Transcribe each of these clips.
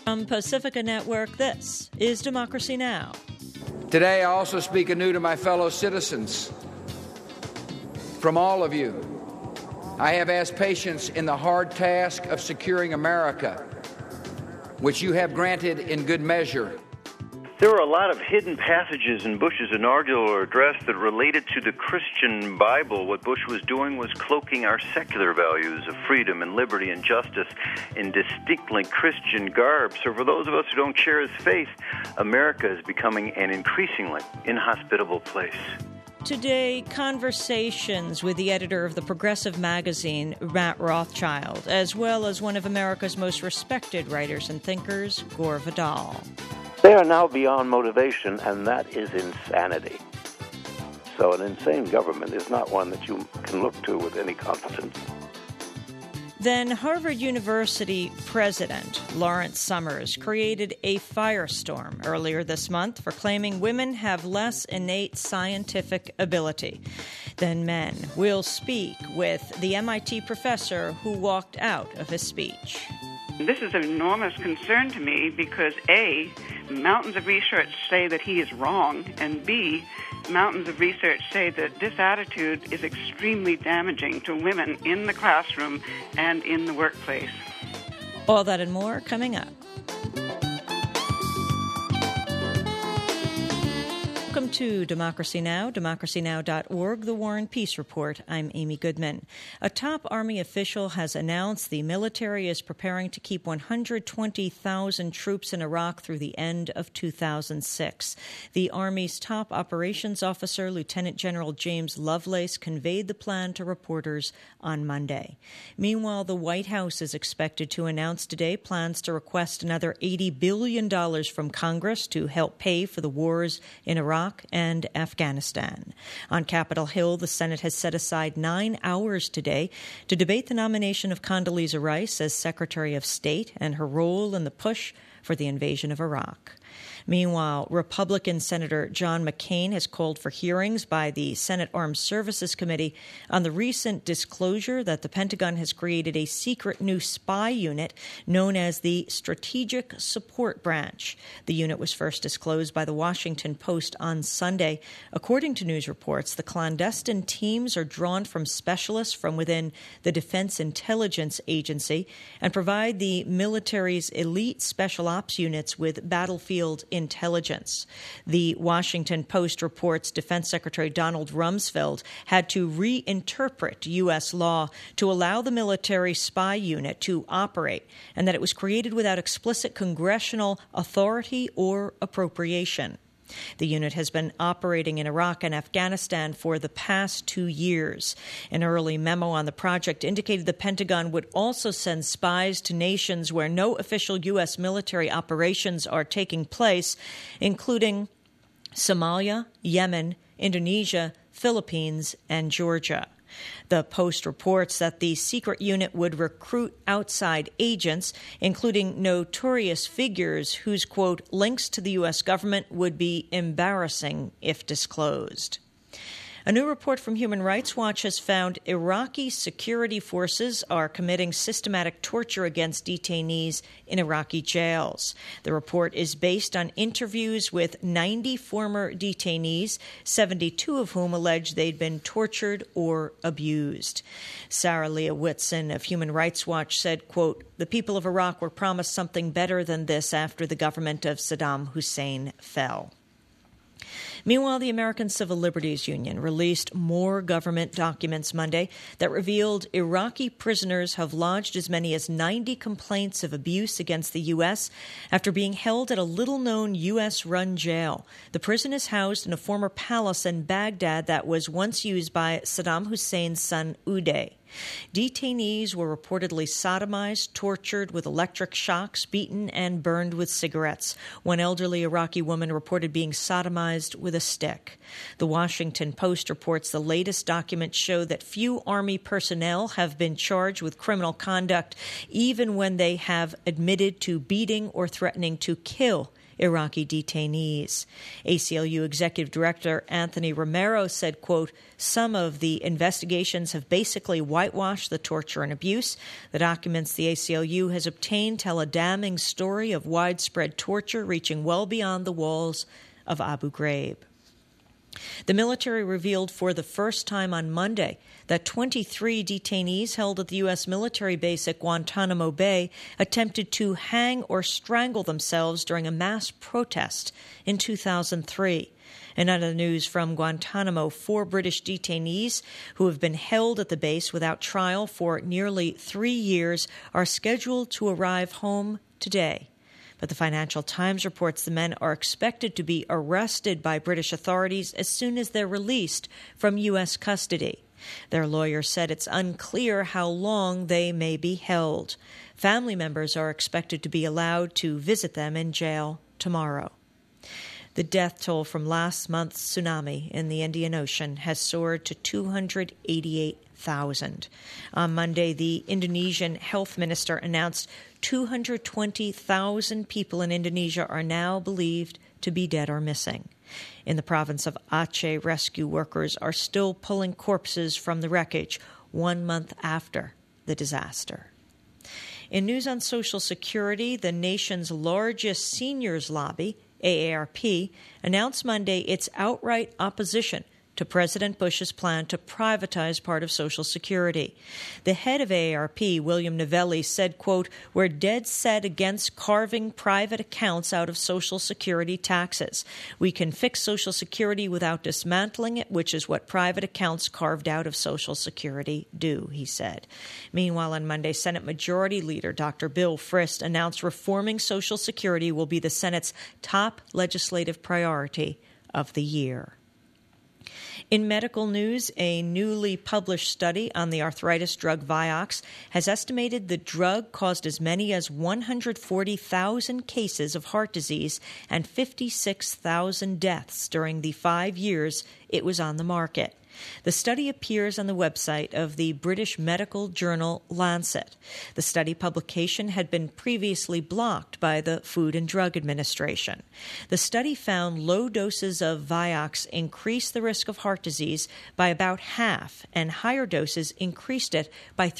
From Pacifica Network, this is Democracy Now! Today, I also speak anew to my fellow citizens. From all of you, I have asked patience in the hard task of securing America, which you have granted in good measure. There were a lot of hidden passages in Bush's inaugural address that related to the Christian Bible. What Bush was doing was cloaking our secular values of freedom and liberty and justice in distinctly Christian garb. So for those of us who don't share his faith, America is becoming an increasingly inhospitable place. Today, conversations with the editor of the Progressive magazine, Matt Rothschild, as well as one of America's most respected writers and thinkers, Gore Vidal. They are now beyond motivation, and that is insanity. So an insane government is not one that you can look to with any confidence. Then Harvard University president Lawrence Summers created a firestorm earlier this month for claiming women have less innate scientific ability than men. We'll speak with the MIT professor who walked out of his speech. This is an enormous concern to me because, A, mountains of research say that he is wrong, and B, mountains of research say that this attitude is extremely damaging to women in the classroom and in the workplace. All that and more coming up. Welcome to Democracy Now!, democracynow.org, The War and Peace Report. I'm Amy Goodman. A top Army official has announced the military is preparing to keep 120,000 troops in Iraq through the end of 2006. The Army's top operations officer, Lieutenant General James Lovelace, conveyed the plan to reporters on Monday. Meanwhile, the White House is expected to announce today plans to request another $80 billion from Congress to help pay for the wars in Iraq and Afghanistan. On Capitol Hill, the Senate has set aside 9 hours today to debate the nomination of Condoleezza Rice as Secretary of State and her role in the push for the invasion of Iraq. Meanwhile, Republican Senator John McCain has called for hearings by the Senate Armed Services Committee on the recent disclosure that the Pentagon has created a secret new spy unit known as the Strategic Support Branch. The unit was first disclosed by the Washington Post on Sunday. According to news reports, the clandestine teams are drawn from specialists from within the Defense Intelligence Agency and provide the military's elite special ops units with battlefield intelligence. The Washington Post reports Defense Secretary Donald Rumsfeld had to reinterpret U.S. law to allow the military spy unit to operate, and that it was created without explicit congressional authority or appropriation. The unit has been operating in Iraq and Afghanistan for the past 2 years. An early memo on the project indicated the Pentagon would also send spies to nations where no official U.S. military operations are taking place, including Somalia, Yemen, Indonesia, Philippines, and Georgia. The Post reports that the secret unit would recruit outside agents, including notorious figures whose, quote, links to the U.S. government would be embarrassing if disclosed. A new report from Human Rights Watch has found Iraqi security forces are committing systematic torture against detainees in Iraqi jails. The report is based on interviews with 90 former detainees, 72 of whom allege they'd been tortured or abused. Sarah Leah Whitson of Human Rights Watch said, quote, "The people of Iraq were promised something better than this after the government of Saddam Hussein fell." Meanwhile, the American Civil Liberties Union released more government documents Monday that revealed Iraqi prisoners have lodged as many as 90 complaints of abuse against the U.S. after being held at a little-known U.S.-run jail. The prison is housed in a former palace in Baghdad that was once used by Saddam Hussein's son Uday. Detainees were reportedly sodomized, tortured with electric shocks, beaten, and burned with cigarettes. One elderly Iraqi woman reported being sodomized with a stick. The Washington Post reports the latest documents show that few Army personnel have been charged with criminal conduct, even when they have admitted to beating or threatening to kill Iraqi detainees. ACLU Executive Director Anthony Romero said, quote, some of the investigations have basically whitewashed the torture and abuse. The documents the ACLU has obtained tell a damning story of widespread torture reaching well beyond the walls of Abu Ghraib. The military revealed for the first time on Monday that 23 detainees held at the U.S. military base at Guantanamo Bay attempted to hang or strangle themselves during a mass protest in 2003. In other news from Guantanamo, 4 British detainees who have been held at the base without trial for nearly 3 years are scheduled to arrive home today. But the Financial Times reports the men are expected to be arrested by British authorities as soon as they're released from U.S. custody. Their lawyer said it's unclear how long they may be held. Family members are expected to be allowed to visit them in jail tomorrow. The death toll from last month's tsunami in the Indian Ocean has soared to 288,000. On Monday, the Indonesian health minister announced 220,000 people in Indonesia are now believed to be dead or missing. In the province of Aceh, rescue workers are still pulling corpses from the wreckage 1 month after the disaster. In news on Social Security, the nation's largest seniors lobby, AARP, announced Monday its outright opposition to President Bush's plan to privatize part of Social Security. The head of AARP, William Novelli, said, quote, we're dead set against carving private accounts out of Social Security taxes. We can fix Social Security without dismantling it, which is what private accounts carved out of Social Security do, he said. Meanwhile, on Monday, Senate Majority Leader Dr. Bill Frist announced reforming Social Security will be the Senate's top legislative priority of the year. In medical news, a newly published study on the arthritis drug Vioxx has estimated the drug caused as many as 140,000 cases of heart disease and 56,000 deaths during the 5 years it was on the market. The study appears on the website of the British medical journal Lancet. The study publication had been previously blocked by the Food and Drug Administration. The study found low doses of Vioxx increased the risk of heart disease by about half, and higher doses increased it by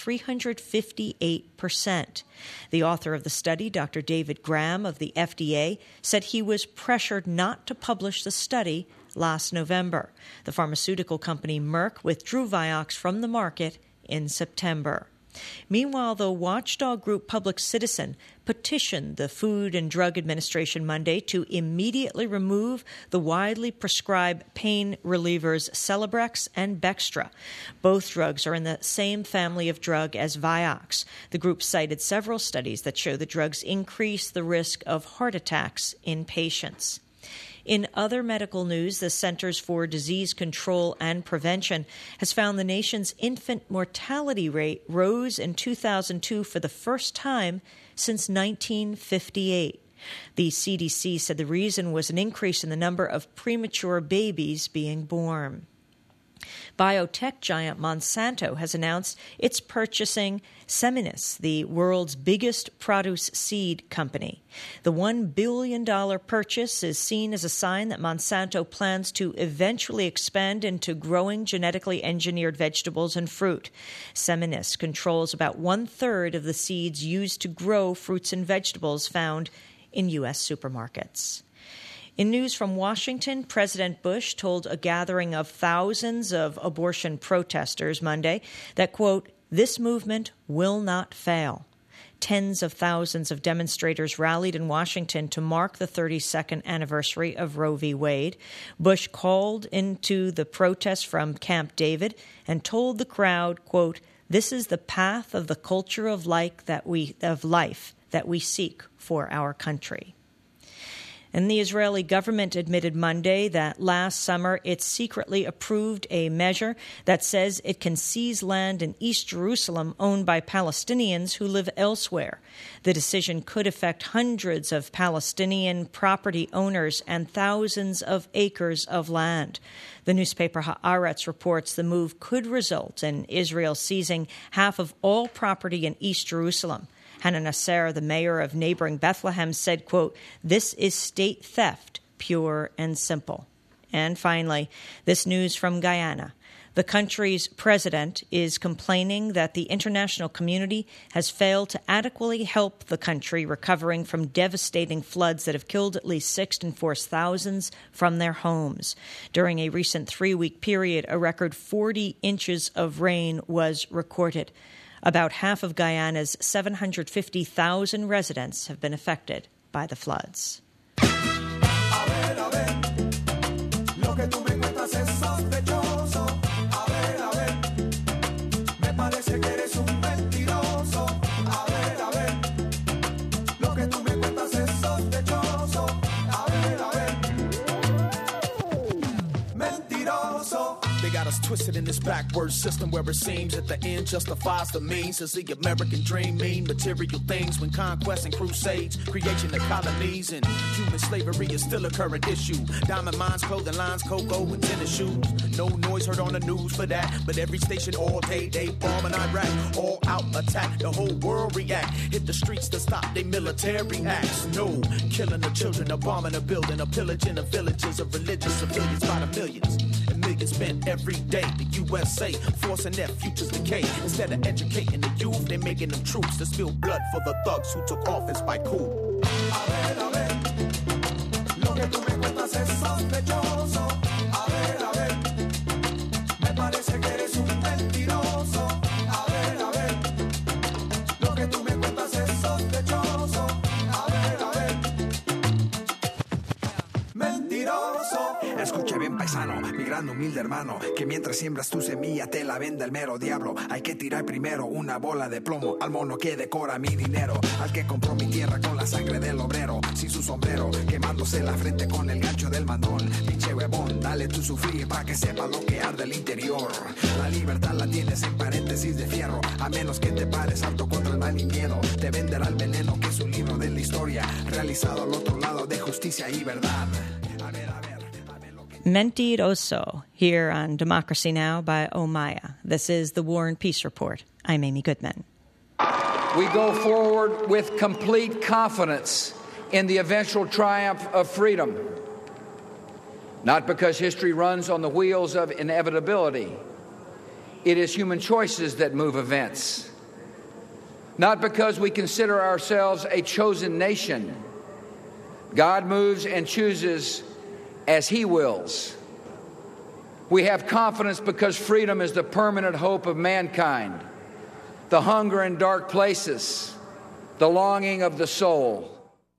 358%. The author of the study, Dr. David Graham of the FDA, said he was pressured not to publish the study last November. The pharmaceutical company Merck withdrew Vioxx from the market in September. Meanwhile, the watchdog group Public Citizen petitioned the Food and Drug Administration Monday to immediately remove the widely prescribed pain relievers Celebrex and Bextra. Both drugs are in the same family of drug as Vioxx. The group cited several studies that show the drugs increase the risk of heart attacks in patients. In other medical news, the Centers for Disease Control and Prevention has found the nation's infant mortality rate rose in 2002 for the first time since 1958. The CDC said the reason was an increase in the number of premature babies being born. Biotech giant Monsanto has announced it's purchasing Seminis, the world's biggest produce seed company. The $1 billion purchase is seen as a sign that Monsanto plans to eventually expand into growing genetically engineered vegetables and fruit. Seminis controls about 1/3 of the seeds used to grow fruits and vegetables found in U.S. supermarkets. In news from Washington, President Bush told a gathering of thousands of abortion protesters Monday that, quote, this movement will not fail. Tens of thousands of demonstrators rallied in Washington to mark the 32nd anniversary of Roe v. Wade. Bush called into the protest from Camp David and told the crowd, quote, this is the path of the culture of life that we seek for our country. And the Israeli government admitted Monday that last summer it secretly approved a measure that says it can seize land in East Jerusalem owned by Palestinians who live elsewhere. The decision could affect hundreds of Palestinian property owners and thousands of acres of land. The newspaper Haaretz reports the move could result in Israel seizing half of all property in East Jerusalem. Hannah Nasser, the mayor of neighboring Bethlehem, said, quote, "This is state theft, pure and simple." And finally, this news from Guyana. The country's president is complaining that the international community has failed to adequately help the country recovering from devastating floods that have killed at least 6 and forced thousands from their homes. During a recent 3-week period, a record 40 inches of rain was recorded. About half of Guyana's 750,000 residents have been affected by the floods. Twisted in this backwards system where it seems that the end justifies the means. As the American dream mean material things when conquest and crusades, creation of colonies and human slavery is still a current issue. Diamond mines, clothing lines, cocoa and tennis shoes. No noise heard on the news for that, but every station all day they bomb in Iraq. All out attack, the whole world react. Hit the streets to stop their military acts. No, killing the children, a bombing a building, a pillaging of villages of religious civilians by the millions. And millions spent every day. The USA forcing their futures decay. Instead of educating the youth, they're making them troops to spill blood for the thugs who took office by coup. A ver, lo que tú me cuentas es sospechoso. A ver, me parece que eres un mentiroso. A ver, lo que tú me cuentas es sospechoso. A ver, mentiroso. Escuche bien, paisano, mi gran humilde hermano, que mientras siembras tu semilla te la venda el mero diablo. Hay que tirar primero una bola de plomo al mono que decora mi dinero, al que compró mi tierra con la sangre del obrero, sin su sombrero, quemándose la frente con el gancho del mandón. Pinche huevón, dale tu sufrir pa' que sepa lo que arde el interior. La libertad la tienes en paréntesis de fierro, a menos que te pares alto contra el mal y miedo. Te venderá el veneno que es un libro de la historia, realizado al otro lado de justicia y verdad. Mentiroso, here on Democracy Now! By Omaya. This is the War and Peace Report. I'm Amy Goodman. We go forward with complete confidence in the eventual triumph of freedom, not because history runs on the wheels of inevitability. It is human choices that move events, not because we consider ourselves a chosen nation. God moves and chooses as He wills. We have confidence because freedom is the permanent hope of mankind, the hunger in dark places, the longing of the soul.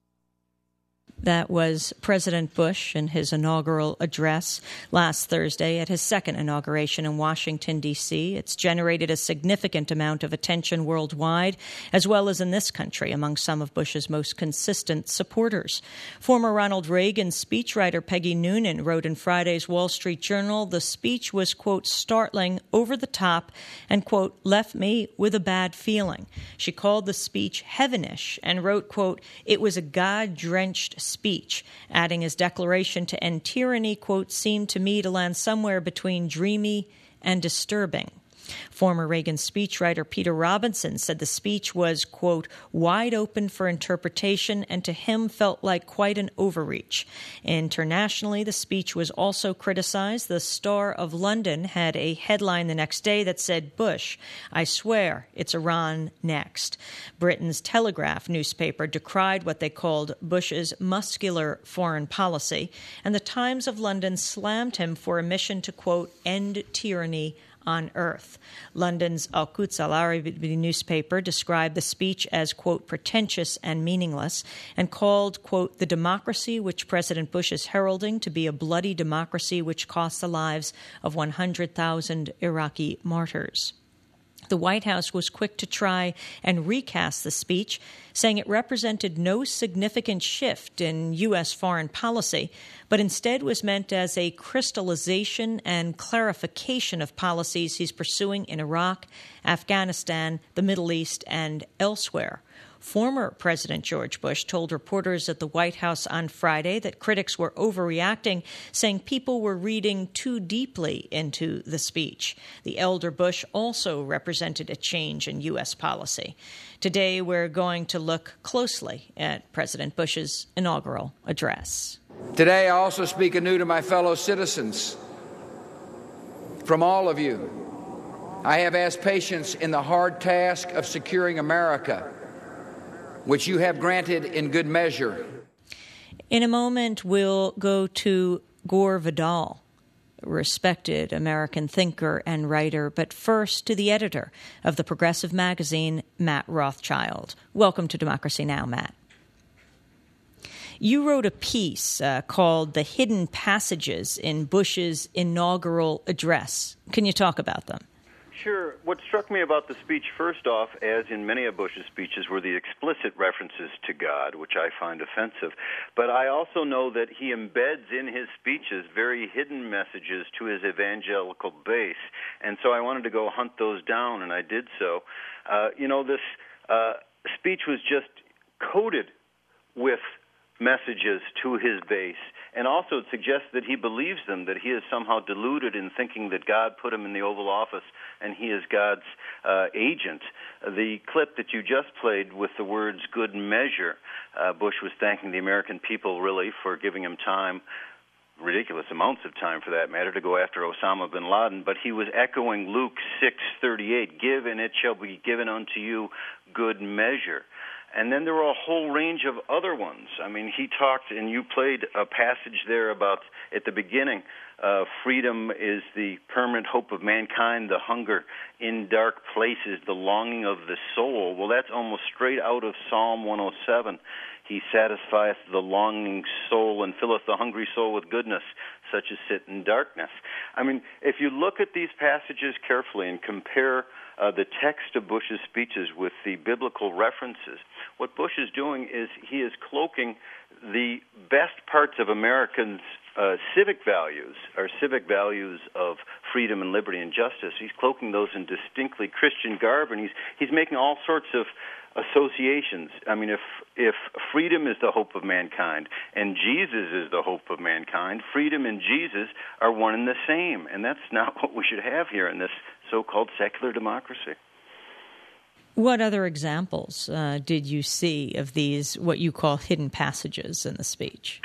That was President Bush in his inaugural address last Thursday at his second inauguration in Washington, D.C. It's generated a significant amount of attention worldwide, as well as in this country, among some of Bush's most consistent supporters. Former Ronald Reagan speechwriter Peggy Noonan wrote in Friday's Wall Street Journal the speech was, quote, startling, over the top, and, quote, left me with a bad feeling. She called the speech heavenish and wrote, quote, it was a God-drenched speech, adding his declaration to end tyranny, quote, seemed to me to land somewhere between dreamy and disturbing. Former Reagan speechwriter Peter Robinson said the speech was, quote, wide open for interpretation and to him felt like quite an overreach. Internationally, the speech was also criticized. The Star of London had a headline the next day that said, Bush, I swear it's Iran next. Britain's Telegraph newspaper decried what they called Bush's muscular foreign policy, and the Times of London slammed him for a mission to, quote, end tyranny on earth. London's Al-Quds Al-Arabi newspaper described the speech as, quote, pretentious and meaningless, and called, quote, the democracy which President Bush is heralding to be a bloody democracy which cost the lives of 100,000 Iraqi martyrs. The White House was quick to try and recast the speech, saying it represented no significant shift in U.S. foreign policy, but instead was meant as a crystallization and clarification of policies he's pursuing in Iraq, Afghanistan, the Middle East, and elsewhere. Former President George Bush told reporters at the White House on Friday that critics were overreacting, saying people were reading too deeply into the speech. The elder Bush also represented a change in U.S. policy. Today, we're going to look closely at President Bush's inaugural address. Today, I also speak anew to my fellow citizens. From all of you, I have asked patience in the hard task of securing America, which you have granted in good measure. In a moment, we'll go to Gore Vidal, a respected American thinker and writer, but first to the editor of the Progressive magazine, Matt Rothschild. Welcome to Democracy Now!, Matt. You wrote a piece called The Hidden Passages in Bush's Inaugural Address. Can you talk about them? Sure. What struck me about the speech, first off, as in many of Bush's speeches, were the explicit references to God, which I find offensive. But I also know that he embeds in his speeches very hidden messages to his evangelical base. And so I wanted to go hunt those down, and I did so. This speech was just coated with messages to his base, and also it suggests that he believes them, that he is somehow deluded in thinking that God put him in the Oval Office and he is God's agent. The clip that you just played with the words good measure, Bush was thanking the American people really for giving him time, ridiculous amounts of time for that matter, to go after Osama bin Laden, but he was echoing Luke 6:38, give and it shall be given unto you good measure. And then there were a whole range of other ones. I mean, he talked, and you played a passage there about, at the beginning, freedom is the permanent hope of mankind, the hunger in dark places, the longing of the soul. Well, that's almost straight out of Psalm 107. He satisfieth the longing soul and filleth the hungry soul with goodness, such as sit in darkness. I mean, if you look at these passages carefully and compare the text of Bush's speeches with the biblical references, what Bush is doing is he is cloaking the best parts of Americans' civic values, our civic values of freedom and liberty and justice. He's cloaking those in distinctly Christian garb, and he's making all sorts of associations. I mean, if freedom is the hope of mankind and Jesus is the hope of mankind, freedom and Jesus are one and the same, and that's not what we should have here in this so-called secular democracy. What other examples did you see of these, what you call hidden passages in the speech?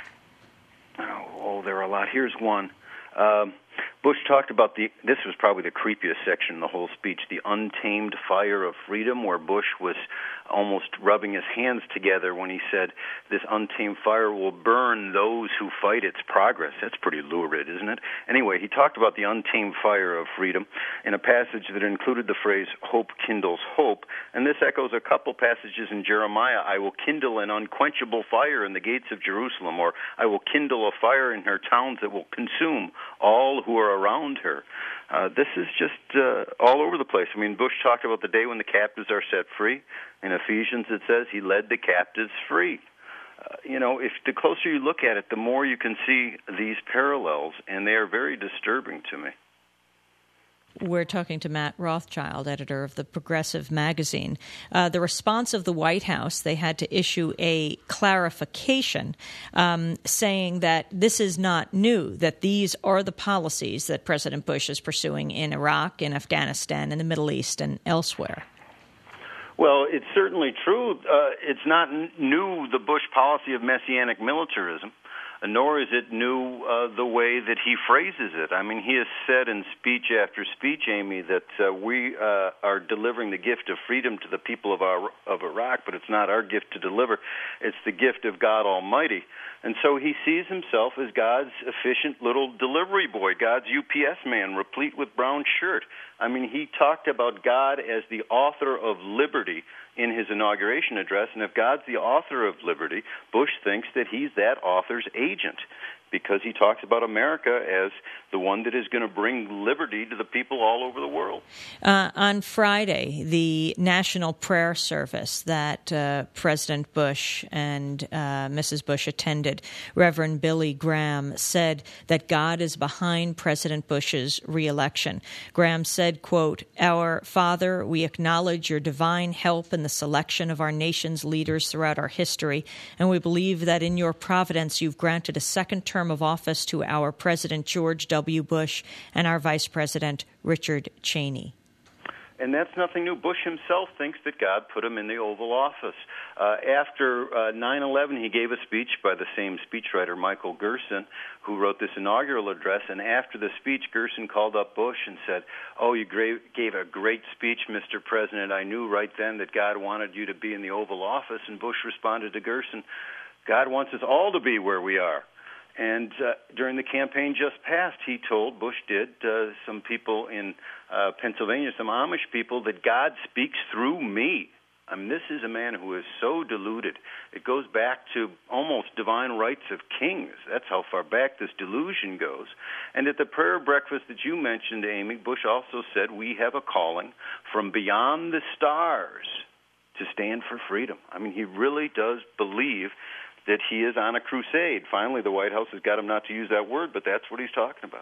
Oh, there are a lot. Here's one. Bush talked about this was probably the creepiest section in the whole speech, the untamed fire of freedom, where Bush was almost rubbing his hands together when he said, this untamed fire will burn those who fight its progress. That's pretty lurid, isn't it? Anyway, he talked about the untamed fire of freedom in a passage that included the phrase, hope kindles hope, and this echoes a couple passages in Jeremiah, I will kindle an unquenchable fire in the gates of Jerusalem, or I will kindle a fire in her towns that will consume all who are around her. This is just all over the place. I mean, Bush talked about the day when the captives are set free. In Ephesians, it says he led the captives free. If the closer you look at it, the more you can see these parallels, and they are very disturbing to me. We're talking to Matt Rothschild, editor of the Progressive magazine. The response of the White House, they had to issue a clarification saying that this is not new, that these are the policies that President Bush is pursuing in Iraq, in Afghanistan, in the Middle East, and elsewhere. Well, it's certainly true. It's not new, the Bush policy of messianic militarism, nor is it new the way that he phrases it. I mean, he has said in speech after speech, Amy, that we are delivering the gift of freedom to the people of Iraq, but it's not our gift to deliver. It's the gift of God Almighty. And so he sees himself as God's efficient little delivery boy, God's UPS man, replete with brown shirt. I mean, he talked about God as the author of liberty in his inauguration address, and if God's the author of liberty, Bush thinks that he's that author's agent. because he talks about America as the one that is going to bring liberty to the people all over the world. On Friday, the national prayer service that President Bush and Mrs. Bush attended, Reverend Billy Graham said that God is behind President Bush's reelection. Graham said, quote, "Our Father, we acknowledge your divine help in the selection of our nation's leaders throughout our history, and we believe that in your providence you've granted a second term of office to our President George W. Bush and our Vice President Richard Cheney." And that's nothing new. Bush himself thinks that God put him in the Oval Office. After 9/11, he gave a speech by the same speechwriter, Michael Gerson, who wrote this inaugural address. And after the speech, Gerson called up Bush and said, "Oh, you gave a great speech, Mr. President. I knew right then that God wanted you to be in the Oval Office." And Bush responded to Gerson, "God wants us all to be where we are." And during the campaign just passed, he told, Bush did, some people in Pennsylvania, some Amish people, that God speaks through me. I mean, this is a man who is so deluded. It goes back to almost divine rights of kings. That's how far back this delusion goes. And at the prayer breakfast that you mentioned, Amy, Bush also said, we have a calling from beyond the stars to stand for freedom. I mean, he really does believe that he is on a crusade. Finally, the White House has got him not to use that word, but that's what he's talking about.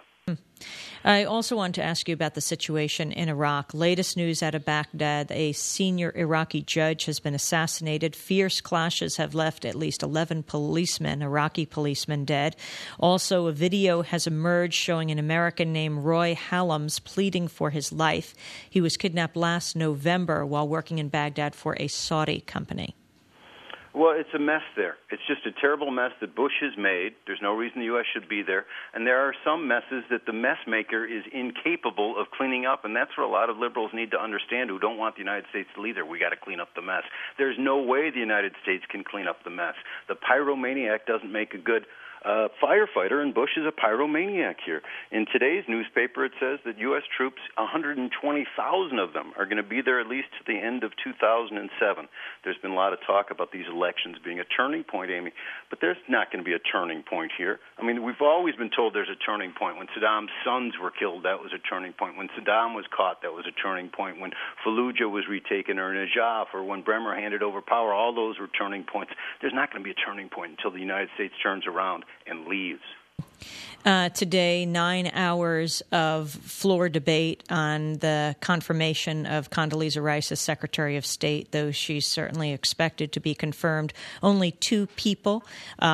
I also want to ask you about the situation in Iraq. Latest news out of Baghdad, a senior Iraqi judge has been assassinated. Fierce clashes have left at least 11 policemen, Iraqi policemen, dead. Also, a video has emerged showing an American named Roy Hallams pleading for his life. He was kidnapped last November while working in Baghdad for a Saudi company. Well, it's a mess there. It's just a terrible mess that Bush has made. There's no reason the U.S. should be there. And there are some messes that the mess maker is incapable of cleaning up, and that's what a lot of liberals need to understand who don't want the United States to lead there. We got to clean up the mess. There's no way the United States can clean up the mess. The pyromaniac doesn't make a good firefighter, and Bush is a pyromaniac here. In today's newspaper, it says that U.S. troops, 120,000 of them, are going to be there at least to the end of 2007. There's been a lot of talk about these elections being a turning point, Amy, but there's not going to be a turning point here. I mean, we've always been told there's a turning point. When Saddam's sons were killed, that was a turning point. When Saddam was caught, that was a turning point. When Fallujah was retaken, or Najaf, or when Bremer handed over power, all those were turning points. There's not going to be a turning point until the United States turns around and leaves. Today, 9 hours of floor debate on the confirmation of Condoleezza Rice as Secretary of State, though she's certainly expected to be confirmed. Only 2 people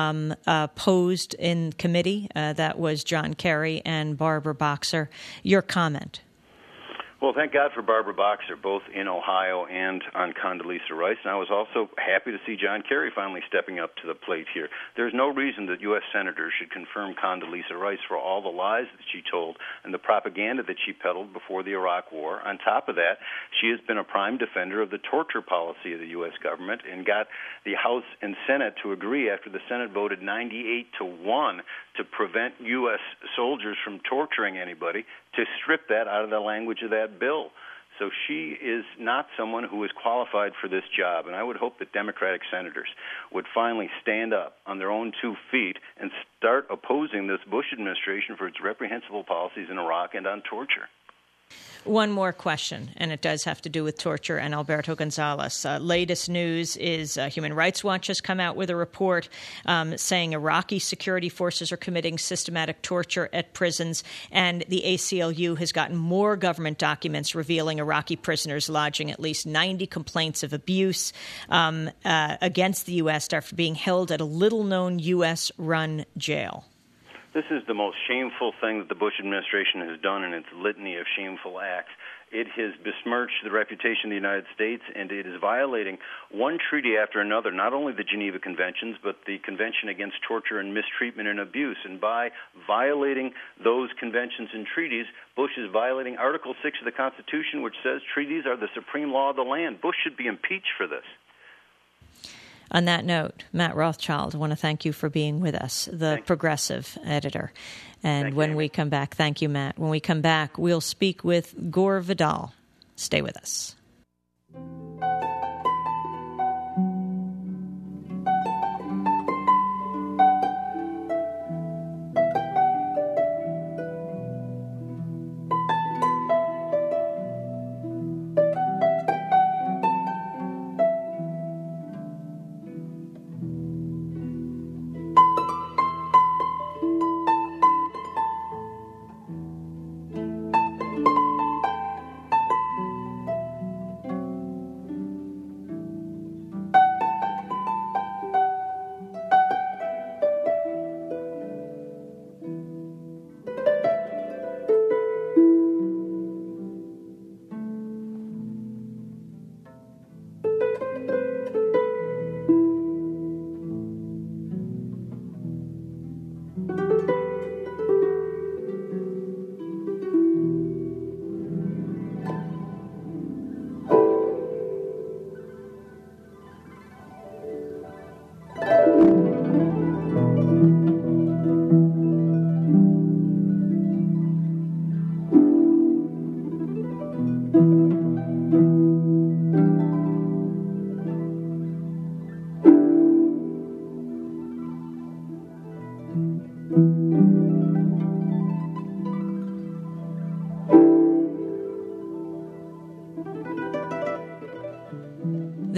posed in committee. That was John Kerry and Barbara Boxer. Your comment? Well, thank God for Barbara Boxer, both in Ohio and on Condoleezza Rice. And I was also happy to see John Kerry finally stepping up to the plate here. There's no reason that U.S. senators should confirm Condoleezza Rice for all the lies that she told and the propaganda that she peddled before the Iraq War. On top of that, she has been a prime defender of the torture policy of the U.S. government and got the House and Senate to agree after the Senate voted 98-1 to prevent U.S. soldiers from torturing anybody, to strip that out of the language of that bill. So she is not someone who is qualified for this job, and I would hope that Democratic senators would finally stand up on their own 2 feet and start opposing this Bush administration for its reprehensible policies in Iraq and on torture. One more question, and it does have to do with torture and Alberto Gonzales. Latest news is Human Rights Watch has come out with a report saying Iraqi security forces are committing systematic torture at prisons, and the ACLU has gotten more government documents revealing Iraqi prisoners lodging at least 90 complaints of abuse against the U.S. after being held at a little-known U.S.-run jail. This is the most shameful thing that the Bush administration has done in its litany of shameful acts. It has besmirched the reputation of the United States, and it is violating one treaty after another, not only the Geneva Conventions, but the Convention Against Torture and Mistreatment and Abuse. And by violating those conventions and treaties, Bush is violating Article 6 of the Constitution, which says treaties are the supreme law of the land. Bush should be impeached for this. On that note, Matt Rothschild, I want to thank you for being with us, the Progressive editor. And when we come back, thank you, Matt. When we come back, we'll speak with Gore Vidal. Stay with us.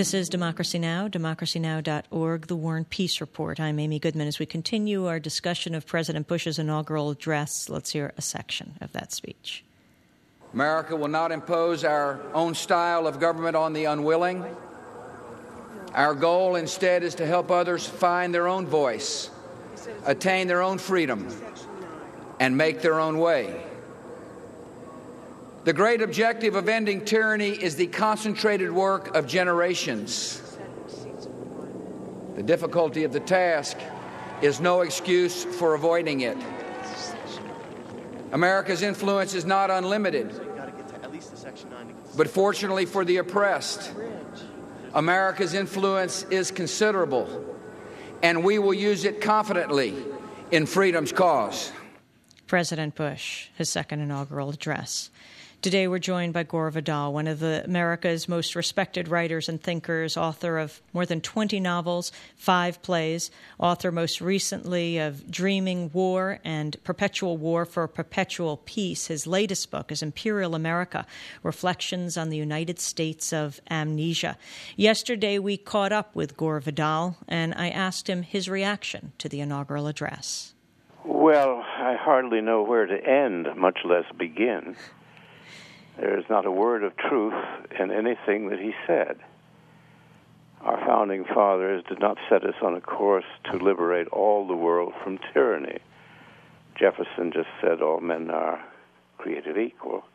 This is Democracy Now!, democracynow.org, The War and Peace Report. I'm Amy Goodman. As we continue our discussion of President Bush's inaugural address, let's hear a section of that speech. America will not impose our own style of government on the unwilling. Our goal instead is to help others find their own voice, attain their own freedom, and make their own way. The great objective of ending tyranny is the concentrated work of generations. The difficulty of the task is no excuse for avoiding it. America's influence is not unlimited, but fortunately for the oppressed, America's influence is considerable, and we will use it confidently in freedom's cause. President Bush, his second inaugural address. Today we're joined by Gore Vidal, one of America's most respected writers and thinkers, author of more than 20 novels, 5 plays, author most recently of Dreaming War and Perpetual War for Perpetual Peace. His latest book is Imperial America, Reflections on the United States of Amnesia. Yesterday we caught up with Gore Vidal, and I asked him his reaction to the inaugural address. Well, I hardly know where to end, much less begin. There is not a word of truth in anything that he said. Our founding fathers did not set us on a course to liberate all the world from tyranny. Jefferson just said all men are created equal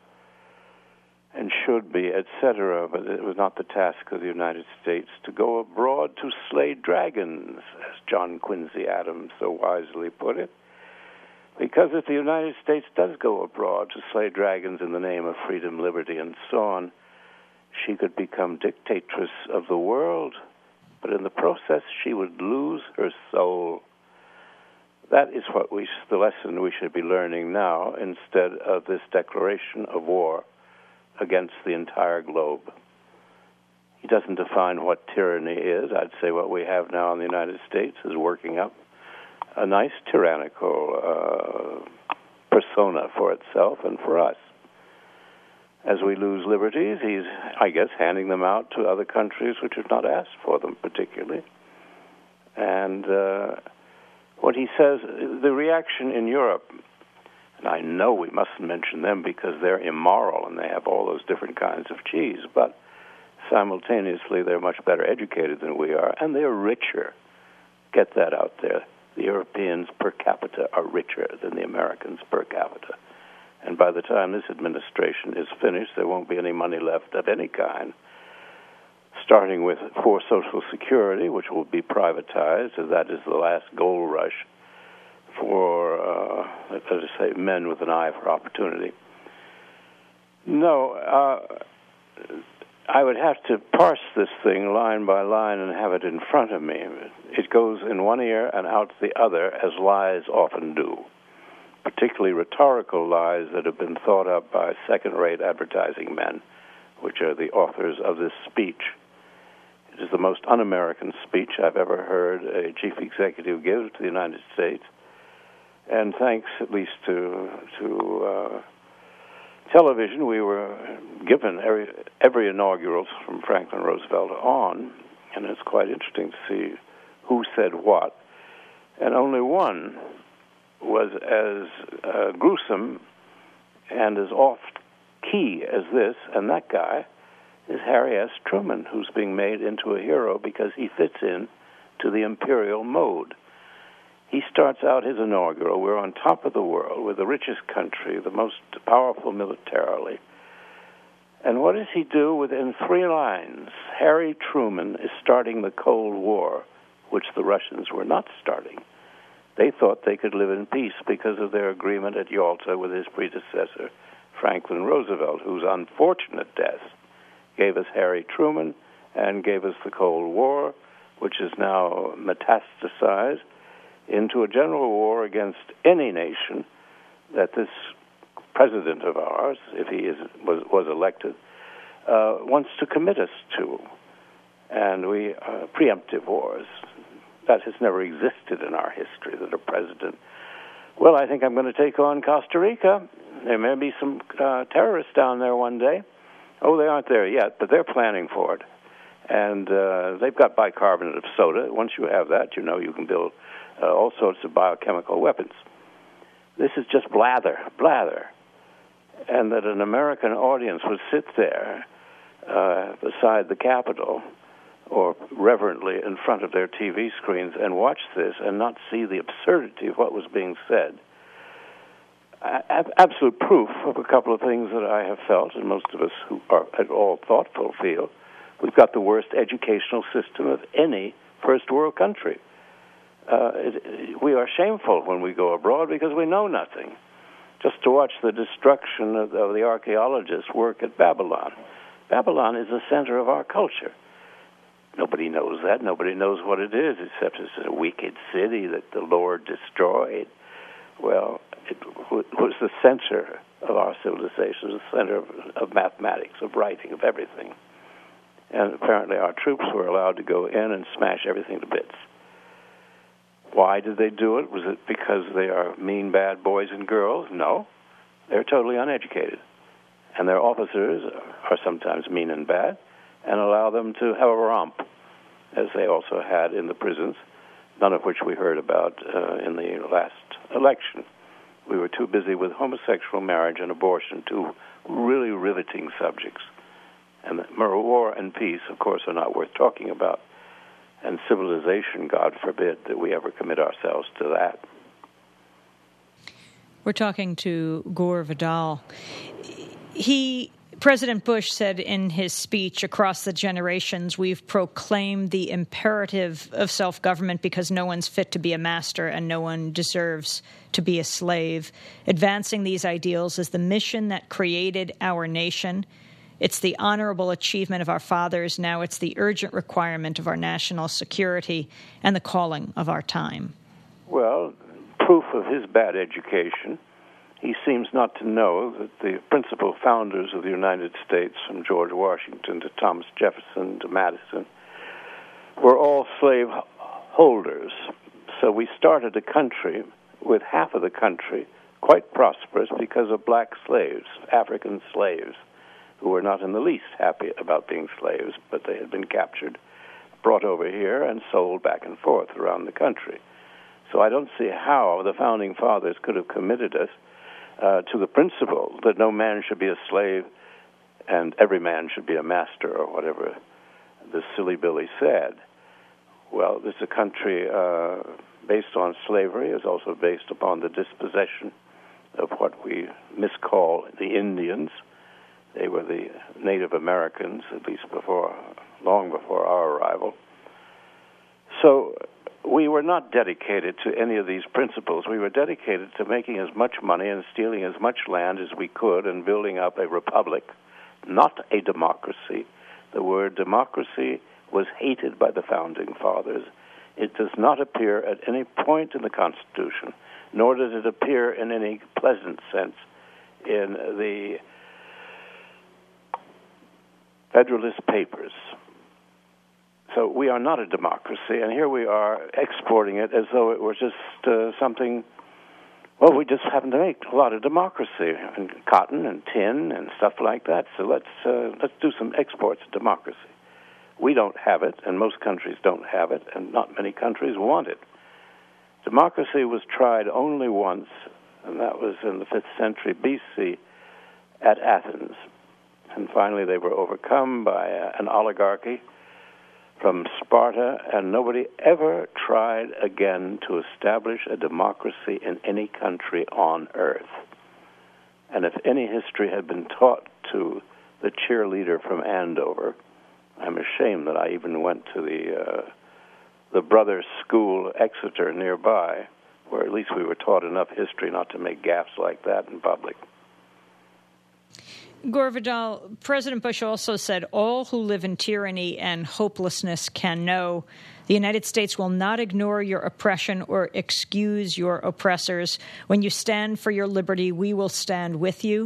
and should be, etc., but it was not the task of the United States to go abroad to slay dragons, as John Quincy Adams so wisely put it. Because if the United States does go abroad to slay dragons in the name of freedom, liberty, and so on, she could become dictatress of the world, but in the process she would lose her soul. That is the lesson we should be learning now instead of this declaration of war against the entire globe. He doesn't define what tyranny is. I'd say what we have now in the United States is working up a nice tyrannical persona for itself and for us. As we lose liberties, he's, I guess, handing them out to other countries which have not asked for them particularly. And what he says, the reaction in Europe, and I know we mustn't mention them because they're immoral and they have all those different kinds of cheese, but simultaneously they're much better educated than we are, and they're richer. Get that out there. The Europeans per capita are richer than the Americans per capita. And by the time this administration is finished, there won't be any money left of any kind, starting with for Social Security, which will be privatized, as that is the last gold rush for, let us say, men with an eye for opportunity. No, I would have to parse this thing line by line and have it in front of me. It goes in one ear and out the other, as lies often do, particularly rhetorical lies that have been thought up by second-rate advertising men, which are the authors of this speech. It is the most un-American speech I've ever heard a chief executive give to the United States, and thanks at least to television, we were given every inaugural from Franklin Roosevelt on, and it's quite interesting to see who said what. And only one was as gruesome and as off-key as this, and that guy is Harry S. Truman, who's being made into a hero because he fits in to the imperial mode. He starts out his inaugural, we're on top of the world, we're the richest country, the most powerful militarily. And what does he do within 3 lines? Harry Truman is starting the Cold War, which the Russians were not starting. They thought they could live in peace because of their agreement at Yalta with his predecessor, Franklin Roosevelt, whose unfortunate death gave us Harry Truman and gave us the Cold War, which is now metastasized into a general war against any nation that this president of ours, if he was elected, wants to commit us to. And we preemptive wars. That has never existed in our history, that a president, well, I think I'm going to take on Costa Rica. There may be some terrorists down there one day. Oh, they aren't there yet, but they're planning for it. And they've got bicarbonate of soda. Once you have that, you know you can build all sorts of biochemical weapons. This is just blather. And that an American audience would sit there beside the Capitol or reverently in front of their TV screens and watch this and not see the absurdity of what was being said. Absolute proof of a couple of things that I have felt, and most of us who are at all thoughtful feel. We've got the worst educational system of any first world country. We are shameful when we go abroad because we know nothing. Just to watch the destruction of the archaeologists' work at Babylon. Babylon is the center of our culture. Nobody knows that. Nobody knows what it is, except it's a wicked city that the Lord destroyed. Well, it was the center of our civilization, the center of mathematics, of writing, of everything. And apparently our troops were allowed to go in and smash everything to bits. Why did they do it? Was it because they are mean, bad boys and girls? No. They're totally uneducated. And their officers are sometimes mean and bad, and allow them to have a romp, as they also had in the prisons, none of which we heard about in the last election. We were too busy with homosexual marriage and abortion, two really riveting subjects. And war and peace, of course, are not worth talking about. And civilization, God forbid that we ever commit ourselves to that. We're talking to Gore Vidal. President Bush said in his speech, across the generations, we've proclaimed the imperative of self-government because no one's fit to be a master and no one deserves to be a slave. Advancing these ideals is the mission that created our nation. It's the honorable achievement of our fathers. Now it's the urgent requirement of our national security and the calling of our time. Well, proof of his bad education. He seems not to know that the principal founders of the United States, from George Washington to Thomas Jefferson to Madison, were all slave holders. So we started a country with half of the country quite prosperous because of black slaves, African slaves, who were not in the least happy about being slaves, but they had been captured, brought over here, and sold back and forth around the country. So I don't see how the Founding Fathers could have committed us to the principle that no man should be a slave and every man should be a master, or whatever the silly Billy said. Well, this is a country based on slavery, is also based upon the dispossession of what we miscall the Indians. They were the Native Americans, at least long before our arrival. So we were not dedicated to any of these principles. We were dedicated to making as much money and stealing as much land as we could and building up a republic, not a democracy. The word democracy was hated by the Founding Fathers. It does not appear at any point in the Constitution, nor does it appear in any pleasant sense in the Federalist Papers. So we are not a democracy, and here we are exporting it as though it were just something, well, we just happen to make a lot of democracy, and cotton and tin and stuff like that, so let's do some exports of democracy. We don't have it, and most countries don't have it, and not many countries want it. Democracy was tried only once, and that was in the 5th century B.C. at Athens. And finally they were overcome by an oligarchy from Sparta, and nobody ever tried again to establish a democracy in any country on earth. And if any history had been taught to the cheerleader from Andover, I'm ashamed that I even went to the Brothers School, Exeter, nearby, where at least we were taught enough history not to make gaffes like that in public. Gore Vidal, President Bush also said, all who live in tyranny and hopelessness can know the United States will not ignore your oppression or excuse your oppressors. When you stand for your liberty, we will stand with you.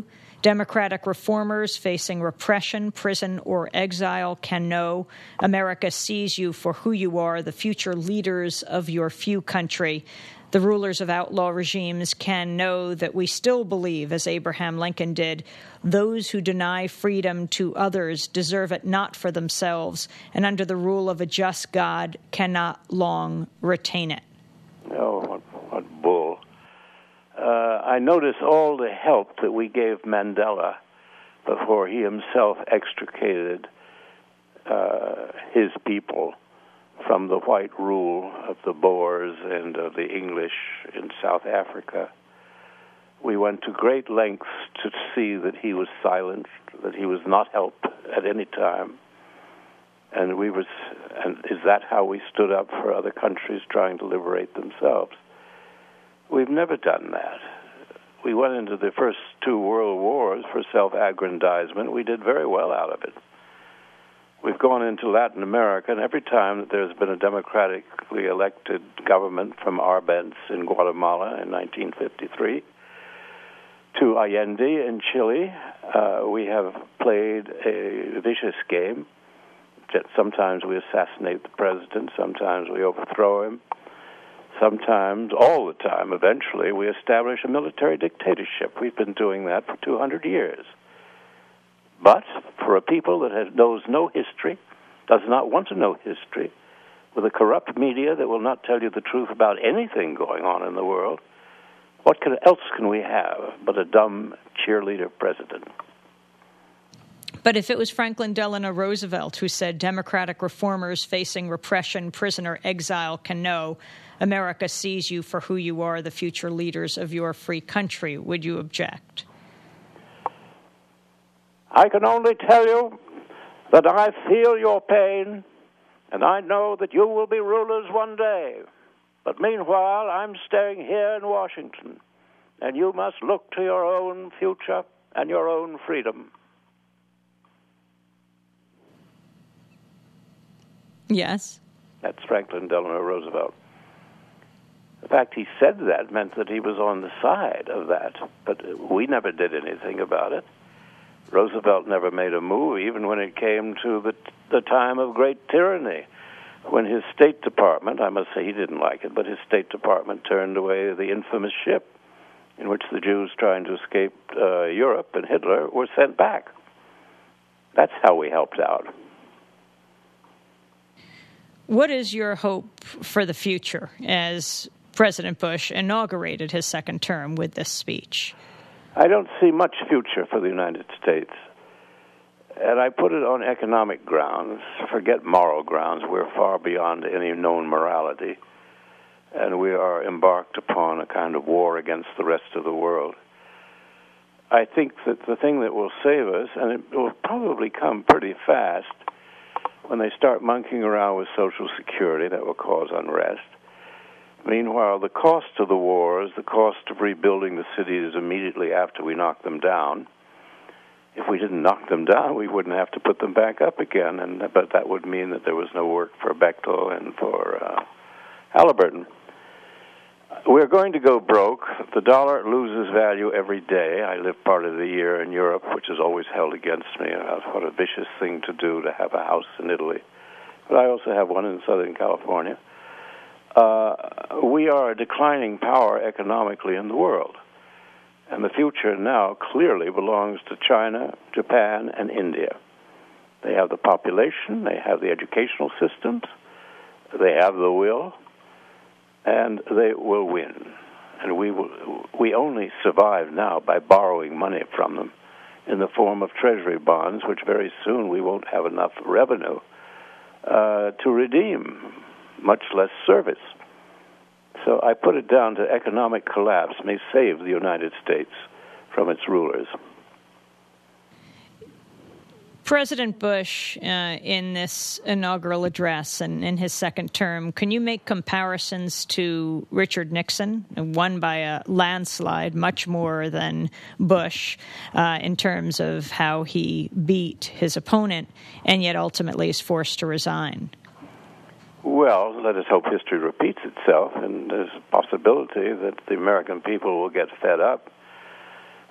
Democratic reformers facing repression, prison, or exile can know America sees you for who you are, the future leaders of your few country. The rulers of outlaw regimes can know that we still believe, as Abraham Lincoln did, those who deny freedom to others deserve it not for themselves, and under the rule of a just God cannot long retain it. Oh, what bull. I notice all the help that we gave Mandela before he himself extricated his people from the white rule of the Boers and of the English in South Africa. We went to great lengths to see that he was silenced, that he was not helped at any time. And is that how we stood up for other countries trying to liberate themselves? We've never done that. We went into the first two world wars for self-aggrandizement. We did very well out of it. We've gone into Latin America, and every time that there's been a democratically elected government, from Arbenz in Guatemala in 1953 to Allende in Chile, we have played a vicious game. Sometimes we assassinate the president, sometimes we overthrow him, sometimes, all the time, eventually, we establish a military dictatorship. We've been doing that for 200 years. But for a people that knows no history, does not want to know history, with a corrupt media that will not tell you the truth about anything going on in the world, what else can we have but a dumb cheerleader president? But if it was Franklin Delano Roosevelt who said democratic reformers facing repression, prison, or exile can know America sees you for who you are, the future leaders of your free country, would you object? I can only tell you that I feel your pain, and I know that you will be rulers one day. But meanwhile, I'm staying here in Washington, and you must look to your own future and your own freedom. Yes. That's Franklin Delano Roosevelt. The fact he said that meant that he was on the side of that, but we never did anything about it. Roosevelt never made a move, even when it came to the time of great tyranny, when his State Department, I must say he didn't like it, but his State Department turned away the infamous ship in which the Jews trying to escape Europe and Hitler were sent back. That's how we helped out. What is your hope for the future as President Bush inaugurated his second term with this speech? I don't see much future for the United States. And I put it on economic grounds. Forget moral grounds. We're far beyond any known morality. And we are embarked upon a kind of war against the rest of the world. I think that the thing that will save us, and it will probably come pretty fast, when they start monkeying around with Social Security, that will cause unrest. Meanwhile, the cost of the wars, the cost of rebuilding the cities immediately after we knock them down, if we didn't knock them down, we wouldn't have to put them back up again, but that would mean that there was no work for Bechtel and for Halliburton. We're going to go broke. The dollar loses value every day. I live part of the year in Europe, which is always held against me. What a vicious thing to do, to have a house in Italy. But I also have one in Southern California. We are a declining power economically in the world. And the future now clearly belongs to China, Japan, and India. They have the population, they have the educational systems, they have the will, and they will win. And we only survive now by borrowing money from them in the form of treasury bonds, which very soon we won't have enough revenue to redeem, much less service. So I put it down to economic collapse may save the United States from its rulers. President Bush, in this inaugural address and in his second term, can you make comparisons to Richard Nixon, won by a landslide, much more than Bush, in terms of how he beat his opponent and yet ultimately is forced to resign? Well, let us hope history repeats itself, and there's a possibility that the American people will get fed up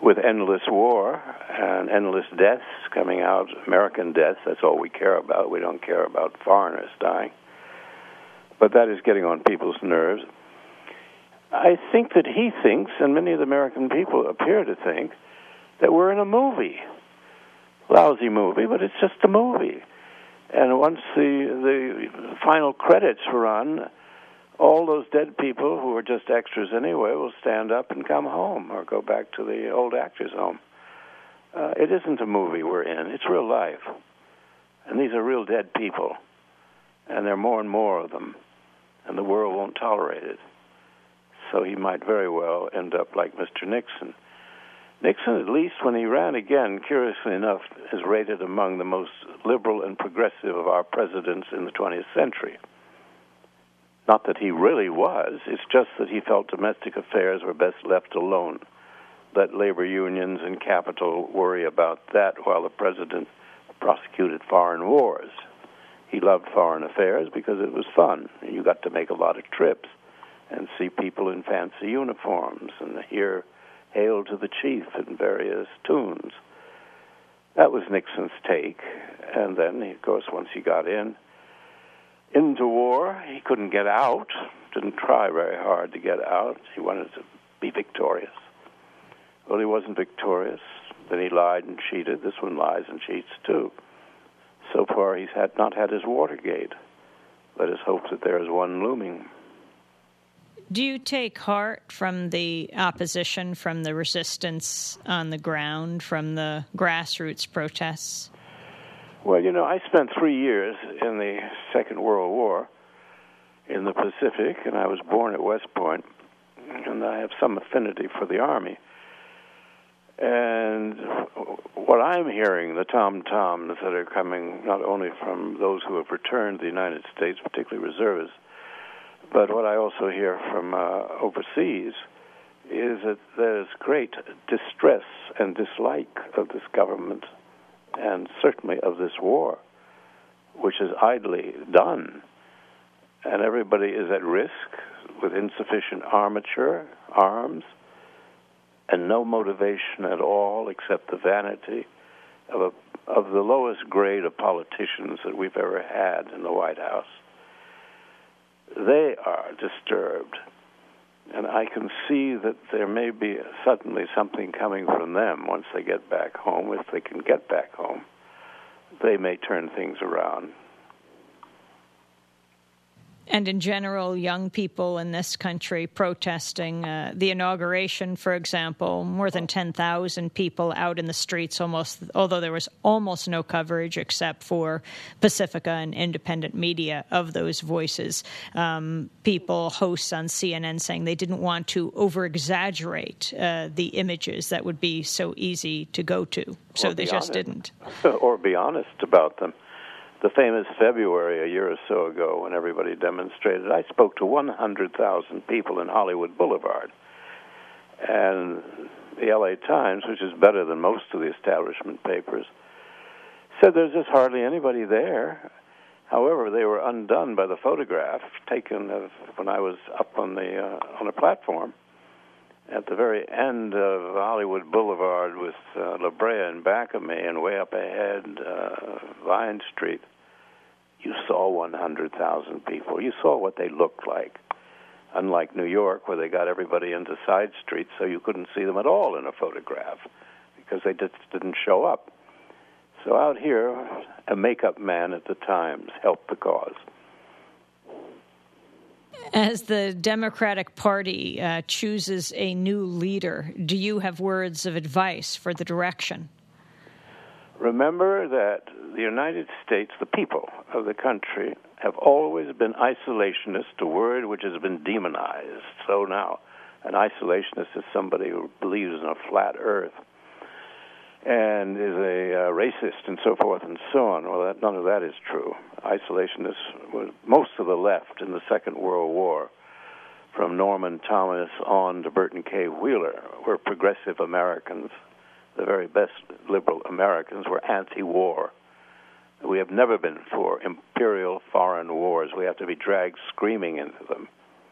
with endless war and endless deaths coming out, American deaths, that's all we care about. We don't care about foreigners dying. But that is getting on people's nerves. I think that he thinks, and many of the American people appear to think, that we're in a movie. Lousy movie, but it's just a movie. And once the final credits run, all those dead people who are just extras anyway will stand up and come home or go back to the old actors' home. It isn't a movie we're in. It's real life. And these are real dead people. And there are more and more of them. And the world won't tolerate it. So he might very well end up like Mr. Nixon. Nixon, at least when he ran again, curiously enough, is rated among the most liberal and progressive of our presidents in the 20th century. Not that he really was, it's just that he felt domestic affairs were best left alone. Let labor unions and capital worry about that while the president prosecuted foreign wars. He loved foreign affairs because it was fun. You got to make a lot of trips and see people in fancy uniforms and hear Hail to the Chief in various tunes. That was Nixon's take. And then, of course, once he got into war, he couldn't get out, didn't try very hard to get out. He wanted to be victorious. Well, he wasn't victorious. Then he lied and cheated. This one lies and cheats, too. So far, he's not had his Watergate. Let us hope that there is one looming. Do you take heart from the opposition, from the resistance on the ground, from the grassroots protests? Well, I spent 3 years in the Second World War in the Pacific, and I was born at West Point, and I have some affinity for the Army. And what I'm hearing, the tom-toms that are coming not only from those who have returned to the United States, particularly reservists, but what I also hear from overseas is that there's great distress and dislike of this government and certainly of this war, which is idly done. And everybody is at risk with insufficient arms, and no motivation at all except the vanity of the lowest grade of politicians that we've ever had in the White House. They are disturbed, and I can see that there may be suddenly something coming from them once they get back home. If they can get back home, they may turn things around. And in general, young people in this country protesting the inauguration, for example, more than 10,000 people out in the streets, although there was almost no coverage except for Pacifica and independent media of those voices. People, hosts on CNN, saying they didn't want to over-exaggerate the images that would be so easy to go to, so they just didn't. Or be honest about them. The famous February, a year or so ago, when everybody demonstrated, I spoke to 100,000 people in Hollywood Boulevard. And the L.A. Times, which is better than most of the establishment papers, said there's just hardly anybody there. However, they were undone by the photograph taken when I was up on a platform at the very end of Hollywood Boulevard with La Brea in back of me, and way up ahead, Vine Street. You saw 100,000 people. You saw what they looked like. Unlike New York, where they got everybody into side streets so you couldn't see them at all in a photograph because they just didn't show up. So out here, a makeup man at the Times helped the cause. As the Democratic Party chooses a new leader, do you have words of advice for the direction? Remember that the United States, the people of the country, have always been isolationists, a word which has been demonized. So now, an isolationist is somebody who believes in a flat earth and is a racist and so forth and so on. Well, none of that is true. Isolationists were most of the left in the Second World War, from Norman Thomas on to Burton K. Wheeler, were progressive Americans. The very best liberal Americans were anti-war. We have never been for imperial foreign wars. We have to be dragged screaming into them.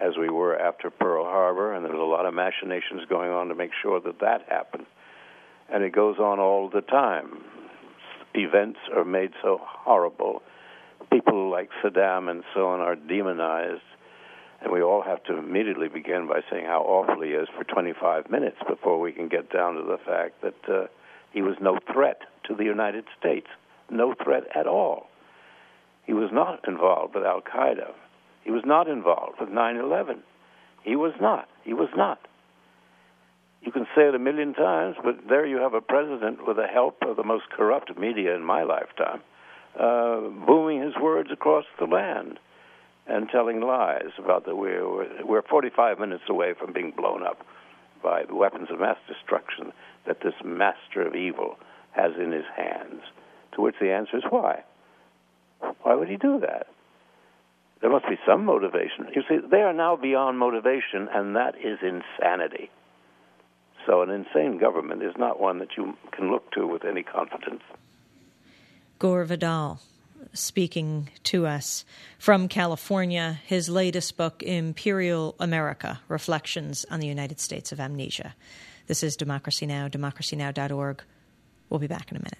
as we were after Pearl Harbor, and there was a lot of machinations going on to make sure that that happened. And it goes on all the time. Events are made so horrible. People like Saddam and so on are demonized. And we all have to immediately begin by saying how awful he is for 25 minutes before we can get down to the fact that he was no threat to the United States. No threat at all. He was not involved with Al-Qaeda. He was not involved with 9/11. He was not. He was not. You can say it a million times, but there you have a president with the help of the most corrupt media in my lifetime, booming his words across the land and telling lies about that we're 45 minutes away from being blown up by the weapons of mass destruction that this master of evil has in his hands. To which the answer is why? Why would he do that? There must be some motivation. You see, they are now beyond motivation, and that is insanity. So an insane government is not one that you can look to with any confidence. Gore Vidal speaking to us from California, his latest book, Imperial America, Reflections on the United States of Amnesia. This is Democracy Now!, democracynow.org. We'll be back in a minute.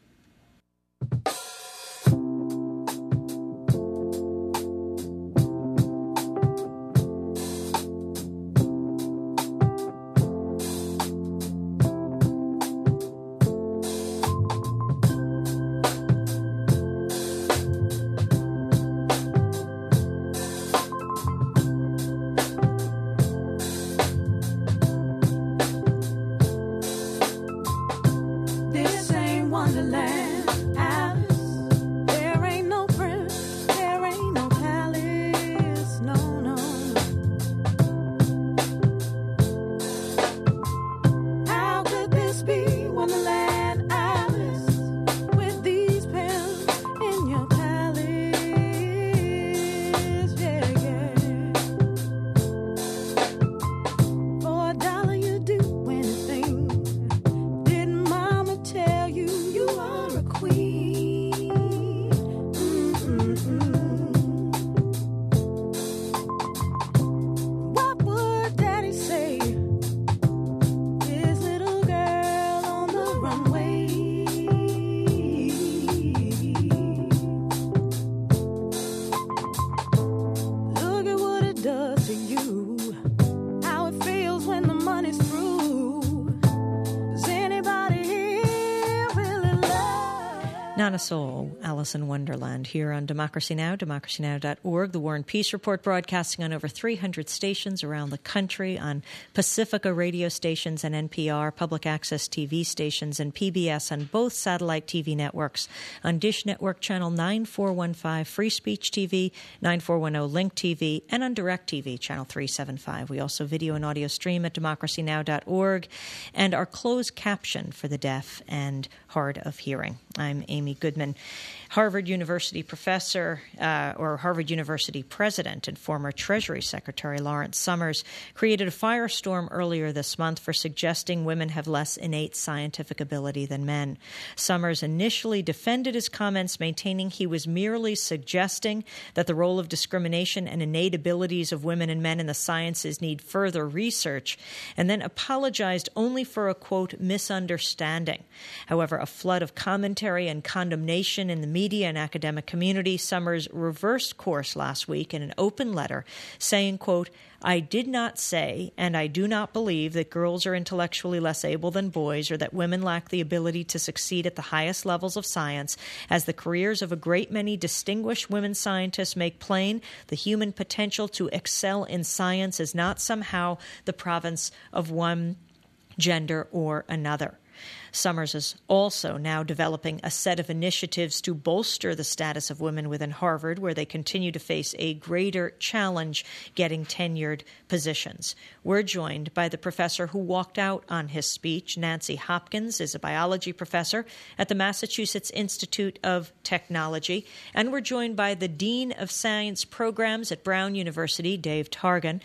Not a soul, Alice in Wonderland, here on Democracy Now!, democracynow.org, the War and Peace Report, broadcasting on over 300 stations around the country, on Pacifica radio stations and NPR, public access TV stations, and PBS on both satellite TV networks, on Dish Network Channel 9415, Free Speech TV, 9410 Link TV, and on DirecTV Channel 375. We also video and audio stream at democracynow.org, and are closed captioned for the deaf and hard of hearing. I'm Amy Goodman. Harvard University professor or Harvard University president and former Treasury Secretary Lawrence Summers created a firestorm earlier this month for suggesting women have less innate scientific ability than men. Summers initially defended his comments, maintaining he was merely suggesting that the role of discrimination and innate abilities of women and men in the sciences need further research, and then apologized only for a, quote, misunderstanding. However, a flood of commentary and condemnation in the media and academic community, Summers reversed course last week in an open letter saying, quote, I did not say, and I do not believe, that girls are intellectually less able than boys or that women lack the ability to succeed at the highest levels of science. As the careers of a great many distinguished women scientists make plain, the human potential to excel in science is not somehow the province of one gender or another. Summers is also now developing a set of initiatives to bolster the status of women within Harvard, where they continue to face a greater challenge getting tenured positions. We're joined by the professor who walked out on his speech. Nancy Hopkins is a biology professor at the Massachusetts Institute of Technology. And we're joined by the Dean of Science Programs at Brown University, Dave Targan.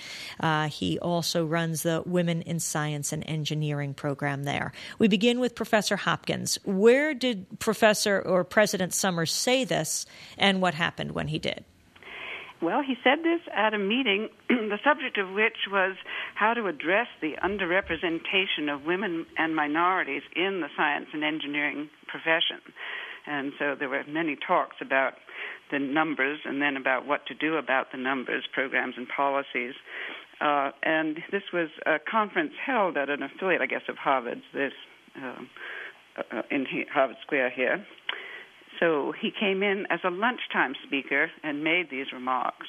He also runs the Women in Science and Engineering program there. We begin with Professor Hopkins. Where did Professor or President Summers say this, and what happened when he did? Well, he said this at a meeting, the subject of which was how to address the underrepresentation of women and minorities in the science and engineering profession. And so there were many talks about the numbers and then about what to do about the numbers, programs and policies. And this was a conference held at an affiliate, I guess, of Harvard's, in Harvard Square here. So he came in as a lunchtime speaker and made these remarks.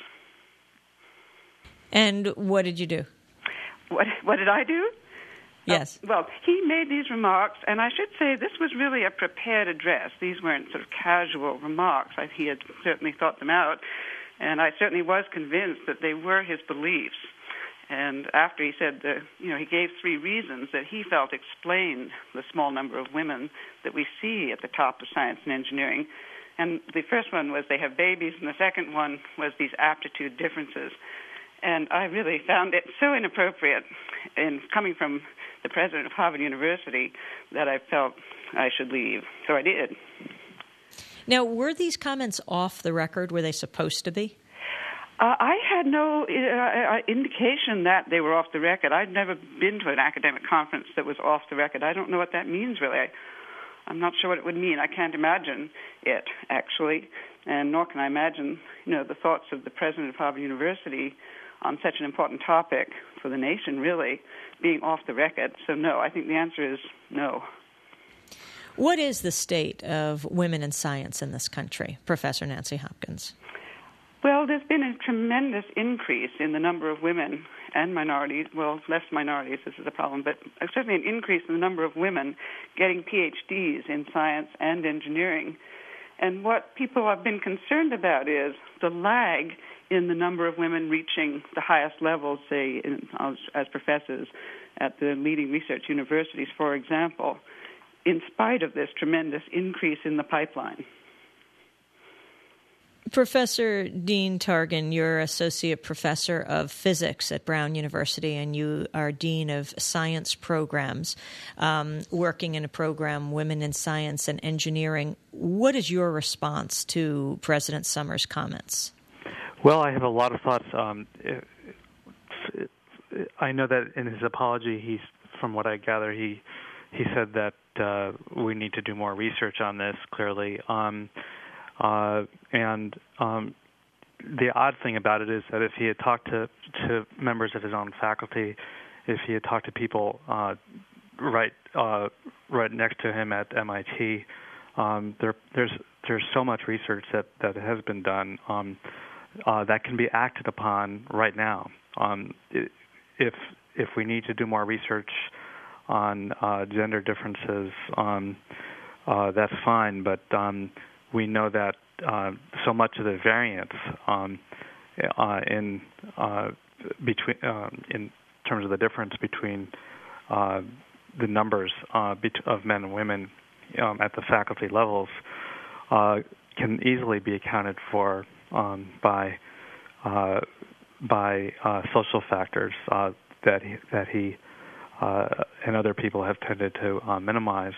And what did you do? What did I do? Yes. Well, he made these remarks, and I should say this was really a prepared address. These weren't sort of casual remarks. He had certainly thought them out, and I certainly was convinced that they were his beliefs. And after he said, he gave 3 reasons that he felt explained the small number of women that we see at the top of science and engineering. And the first one was they have babies, and the second one was these aptitude differences. And I really found it so inappropriate, in coming from the president of Harvard University, that I felt I should leave. So I did. Now, were these comments off the record? Were they supposed to be? I had no indication that they were off the record. I'd never been to an academic conference that was off the record. I don't know what that means, really. I'm not sure what it would mean. I can't imagine it, actually, and nor can I imagine, the thoughts of the president of Harvard University on such an important topic for the nation, really, being off the record. So, no, I think the answer is no. What is the state of women in science in this country, Professor Nancy Hopkins? Well, there's been a tremendous increase in the number of women and minorities, well, less minorities, this is a problem, but certainly an increase in the number of women getting PhDs in science and engineering. And what people have been concerned about is the lag in the number of women reaching the highest levels, say, as professors at the leading research universities, for example, in spite of this tremendous increase in the pipeline. Professor Dean Targan, you're Associate Professor of Physics at Brown University, and you are Dean of Science Programs, working in a program, Women in Science and Engineering. What is your response to President Summers' comments? Well, I have a lot of thoughts. I know that in his apology, from what I gather, he said that we need to do more research on this, clearly. The odd thing about it is that if he had talked to members of his own faculty, if he had talked to people right next to him at MIT, there's so much research that has been done that can be acted upon right now. If we need to do more research on gender differences, that's fine, but we know that so much of the variance in terms of the difference between the numbers of men and women at the faculty levels can easily be accounted for by social factors that he and other people have tended to minimize.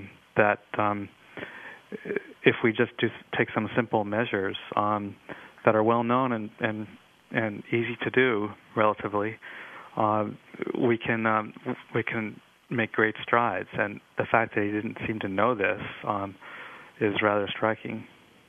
If we just take some simple measures that are well known and easy to do relatively, we can make great strides. And the fact that he didn't seem to know this is rather striking.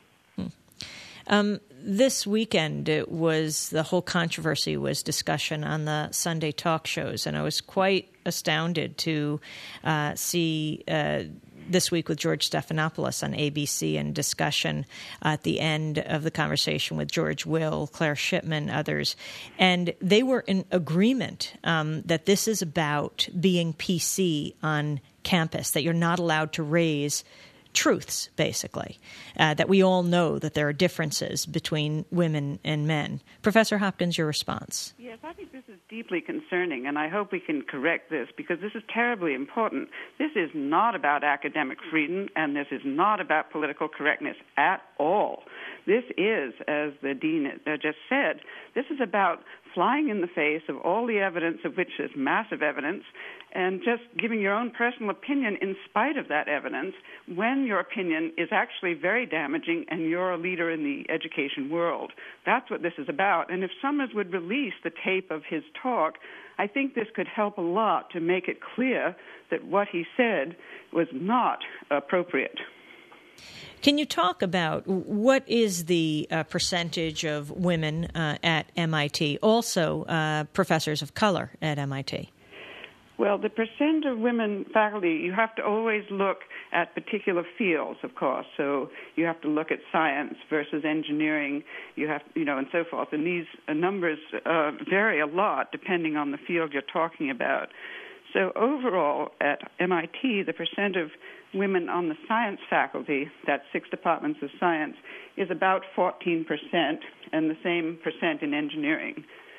This weekend, the whole controversy was discussion on the Sunday talk shows, and I was quite astounded to see This Week with George Stephanopoulos on ABC and discussion at the end of the conversation with George Will, Claire Shipman, others. And they were in agreement that this is about being PC on campus, that you're not allowed to raise truths, basically, that we all know that there are differences between women and men. Professor Hopkins, your response? Yes, I think this is deeply concerning, and I hope we can correct this because this is terribly important. This is not about academic freedom, and this is not about political correctness at all. This is, as the dean just said, this is about flying in the face of all the evidence, of which there's massive evidence, and just giving your own personal opinion in spite of that evidence when your opinion is actually very damaging and you're a leader in the education world. That's what this is about. And if Summers would release the tape of his talk, I think this could help a lot to make it clear that what he said was not appropriate. Can you talk about what is the percentage of women at MIT, also professors of color at MIT? Well, the percent of women faculty, you have to always look at particular fields, of course. So you have to look at science versus engineering, and so forth. And these numbers vary a lot depending on the field you're talking about. So overall, at MIT, the percent of women on the science faculty, that's 6 departments of science, is about 14%, and the same percent in engineering.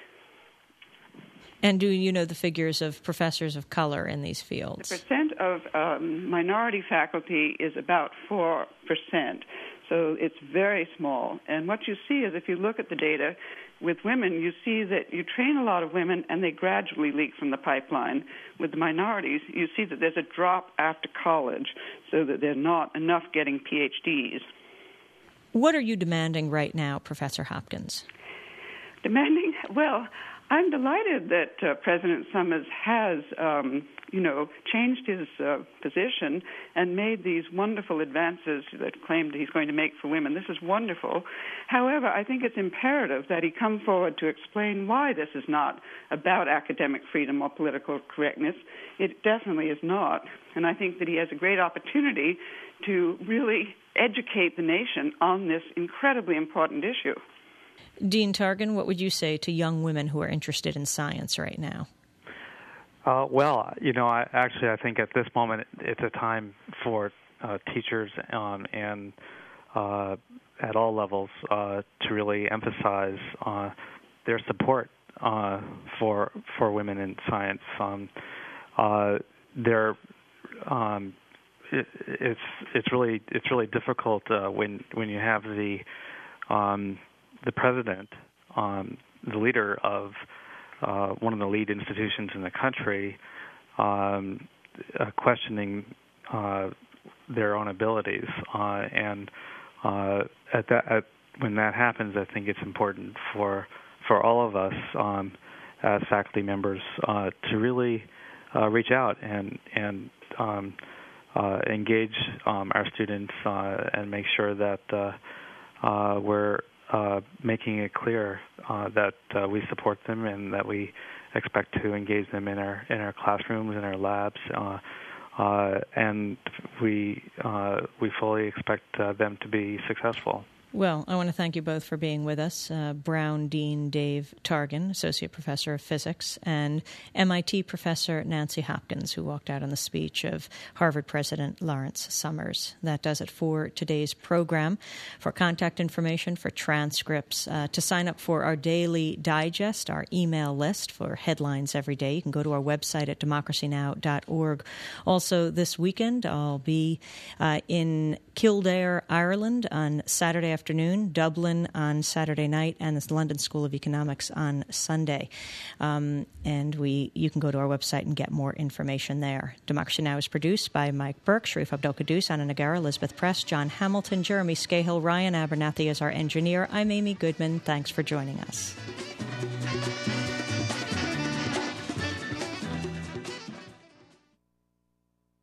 And do you know the figures of professors of color in these fields? The percent of minority faculty is about 4%, so it's very small. And what you see is, if you look at the data, with women, you see that you train a lot of women and they gradually leak from the pipeline. With the minorities, you see that there's a drop after college, so that there are not enough getting PhDs. What are you demanding right now, Professor Hopkins? Demanding? Well, I'm delighted that President Summers has, changed his position and made these wonderful advances that claimed he's going to make for women. This is wonderful. However, I think it's imperative that he come forward to explain why this is not about academic freedom or political correctness. It definitely is not. And I think that he has a great opportunity to really educate the nation on this incredibly important issue. Dean Targan, what would you say to young women who are interested in science right now? I think at this moment it's a time for teachers and at all levels to really emphasize their support for women in science. It's really difficult when you have the president, the leader of one of the lead institutions in the country, questioning their own abilities, and when that happens, I think it's important for all of us as faculty members to really reach out and engage our students and make sure that we're making it clear that we support them and that we expect to engage them in our classrooms, in our labs, and we fully expect them to be successful. Well, I want to thank you both for being with us. Brown Dean Dave Targan, Associate Professor of Physics, and MIT Professor Nancy Hopkins, who walked out on the speech of Harvard President Lawrence Summers. That does it for today's program. For contact information, for transcripts, to sign up for our daily digest, our email list for headlines every day, you can go to our website at democracynow.org. Also, this weekend, I'll be in Kildare, Ireland on Saturday afternoon, Dublin on Saturday night, and the London School of Economics on Sunday. And you can go to our website and get more information there. Democracy Now! Is produced by Mike Burke, Sharif Abdel-Qaddus, Anna Nagara, Elizabeth Press, John Hamilton, Jeremy Scahill, Ryan Abernathy is our engineer. I'm Amy Goodman. Thanks for joining us.